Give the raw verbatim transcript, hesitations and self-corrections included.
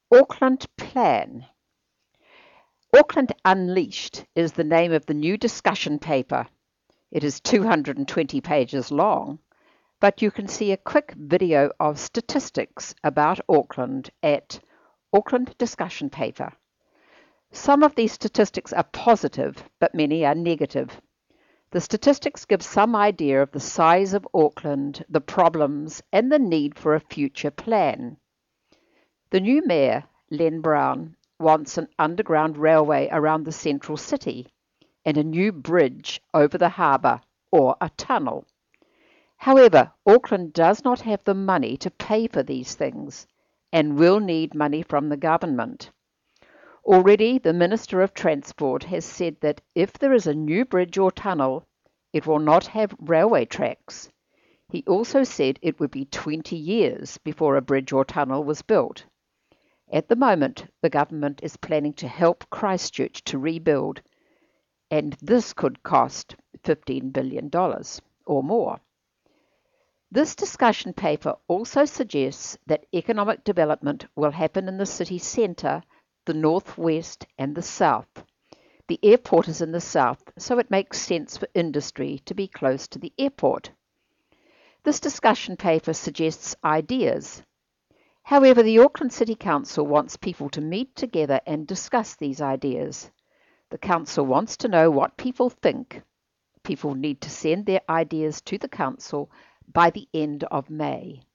Auckland Plan. Auckland Unleashed is the name of the new discussion paper. It is two hundred twenty pages long, but you can see a quick video of statistics about Auckland at Auckland Discussion Paper. Some of these statistics are positive, but many are negative. The statistics give some idea of the size of Auckland, the problems, and the need for a future plan. The new mayor, Len Brown, wants an underground railway around the central city and a new bridge over the harbour, or a tunnel. However, Auckland does not have the money to pay for these things and will need money from the government. Already, the Minister of Transport has said that if there is a new bridge or tunnel, it will not have railway tracks. He also said it would be twenty years before a bridge or tunnel was built. At the moment, the government is planning to help Christchurch to rebuild, and this could cost fifteen billion dollars or more. This discussion paper also suggests that economic development will happen in the city centre, the northwest and the south. The airport is in the south, so it makes sense for industry to be close to the airport. This discussion paper suggests ideas. However, the Auckland City Council wants people to meet together and discuss these ideas. The council wants to know what people think. People need to send their ideas to the council by the end of May.